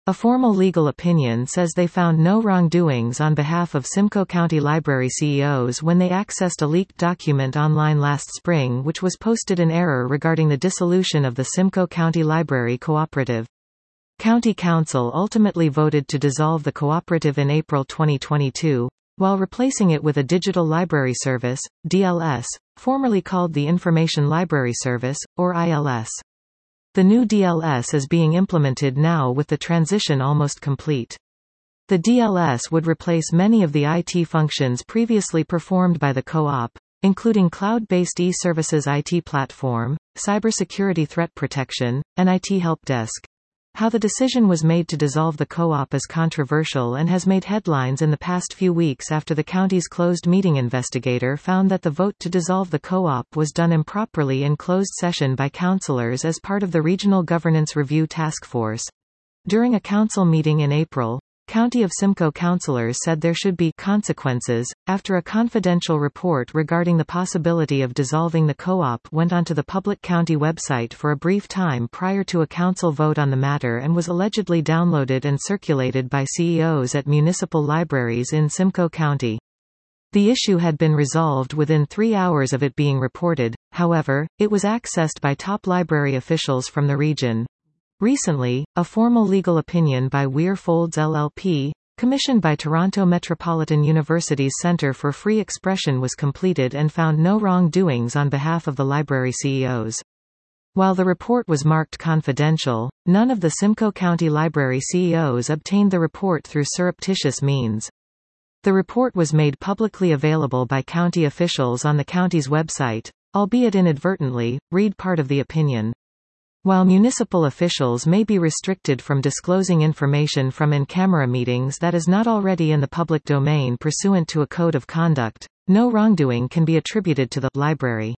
A formal legal opinion says they found no wrongdoings on behalf of Simcoe County Library CEOs when they accessed a leaked document online last spring which was posted in error regarding the dissolution of the Simcoe County Library Cooperative. County Council ultimately voted to dissolve the cooperative in April 2022, while replacing it with a Digital Library Service, DLS, formerly called the Information Library Service, or ILS. The new DLS is being implemented now with the transition almost complete. The DLS would replace many of the IT functions previously performed by the co-op, including cloud-based e-services IT platform, cybersecurity threat protection, and IT help desk. How the decision was made to dissolve the co-op is controversial and has made headlines in the past few weeks after the county's closed meeting investigator found that the vote to dissolve the co-op was done improperly in closed session by councillors as part of the Regional Governance Review Task Force. During a council meeting in April, County of Simcoe councillors said there should be consequences, after a confidential report regarding the possibility of dissolving the co-op went onto the public county website for a brief time prior to a council vote on the matter and was allegedly downloaded and circulated by CEOs at municipal libraries in Simcoe County. The issue had been resolved within 3 hours of it being reported, however, it was accessed by top library officials from the region. Recently, a formal legal opinion by Weir Folds LLP, commissioned by Toronto Metropolitan University's Centre for Free Expression, was completed and found no wrongdoings on behalf of the library CEOs. While the report was marked confidential, none of the Simcoe County Library CEOs obtained the report through surreptitious means. The report was made publicly available by county officials on the county's website, albeit inadvertently. Read part of the opinion. While municipal officials may be restricted from disclosing information from in-camera meetings that is not already in the public domain pursuant to a code of conduct, no wrongdoing can be attributed to the library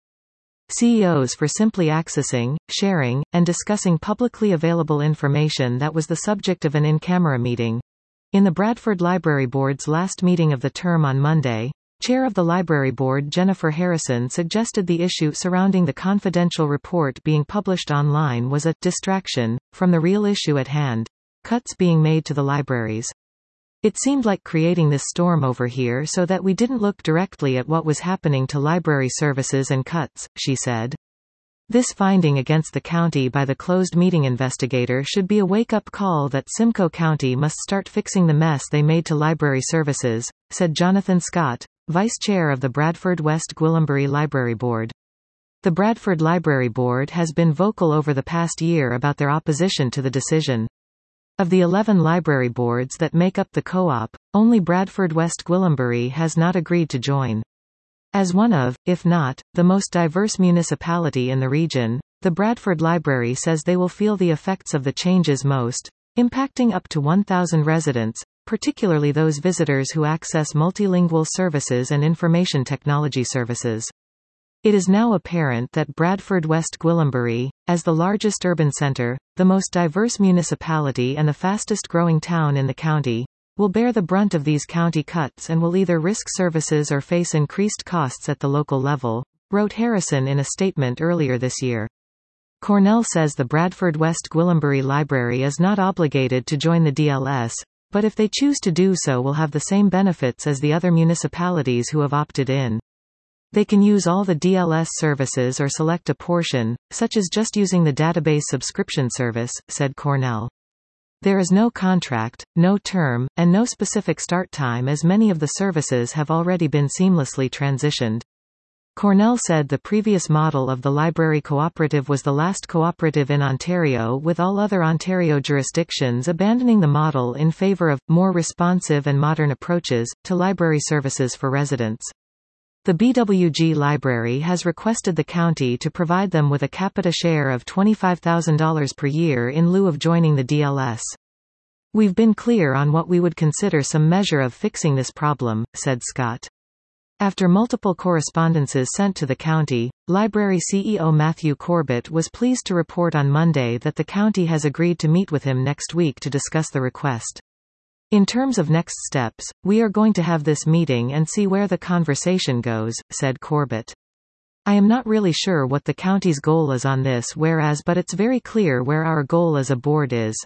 CEOs for simply accessing, sharing, and discussing publicly available information that was the subject of an in-camera meeting. In the Bradford Library Board's last meeting of the term on Monday, Chair of the Library Board Jennifer Harrison suggested the issue surrounding the confidential report being published online was a distraction from the real issue at hand, cuts being made to the libraries. It seemed like creating this storm over here so that we didn't look directly at what was happening to library services and cuts, she said. This finding against the county by the closed meeting investigator should be a wake-up call that Simcoe County must start fixing the mess they made to library services, said Jonathan Scott, Vice Chair of the Bradford West Gwillimbury Library Board. The Bradford Library Board has been vocal over the past year about their opposition to the decision. Of the 11 library boards that make up the co-op, only Bradford West Gwillimbury has not agreed to join. As one of, if not, the most diverse municipality in the region, the Bradford Library says they will feel the effects of the changes most, impacting up to 1,000 residents, particularly those visitors who access multilingual services and information technology services. It is now apparent that Bradford West Gwillimbury, as the largest urban centre, the most diverse municipality and the fastest growing town in the county, will bear the brunt of these county cuts and will either risk services or face increased costs at the local level, wrote Harrison in a statement earlier this year. Cornell says the Bradford West Gwillimbury Library is not obligated to join the DLS, but if they choose to do so will have the same benefits as the other municipalities who have opted in. They can use all the DLS services or select a portion, such as just using the database subscription service, said Cornell. There is no contract, no term, and no specific start time as many of the services have already been seamlessly transitioned. Cornell said the previous model of the library cooperative was the last cooperative in Ontario, with all other Ontario jurisdictions abandoning the model in favour of more responsive and modern approaches to library services for residents. The BWG Library has requested the county to provide them with a capita share of $25,000 per year in lieu of joining the DLS. We've been clear on what we would consider some measure of fixing this problem, said Scott. After multiple correspondences sent to the county, Library CEO Matthew Corbett was pleased to report on Monday that the county has agreed to meet with him next week to discuss the request. In terms of next steps, we are going to have this meeting and see where the conversation goes, said Corbett. I am not really sure what the county's goal is on this but it's very clear where our goal as a board is.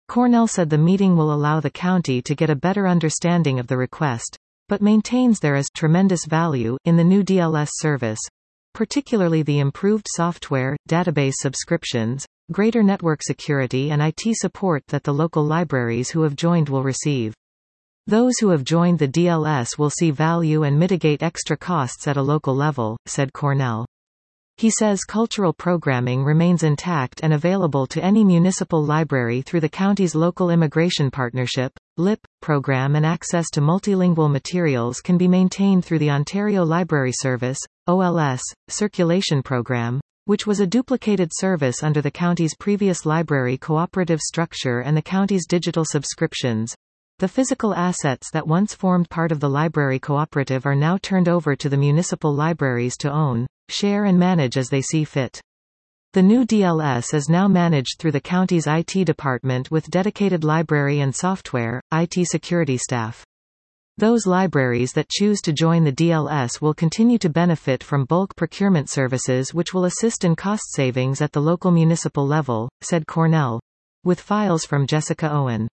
Cornell said the meeting will allow the county to get a better understanding of the request, but maintains there is tremendous value in the new DLS service, particularly the improved software, database subscriptions, greater network security and IT support that the local libraries who have joined will receive. Those who have joined the DLS will see value and mitigate extra costs at a local level, said Cornell. He says cultural programming remains intact and available to any municipal library through the county's Local Immigration Partnership (LIP) program, and access to multilingual materials can be maintained through the Ontario Library Service (OLS) circulation program, which was a duplicated service under the county's previous library cooperative structure and the county's digital subscriptions. The physical assets that once formed part of the library cooperative are now turned over to the municipal libraries to own, share and manage as they see fit. The new DLS is now managed through the county's IT department with dedicated library and software, IT security staff. Those libraries that choose to join the DLS will continue to benefit from bulk procurement services which will assist in cost savings at the local municipal level, said Cornell. With files from Jessica Owen.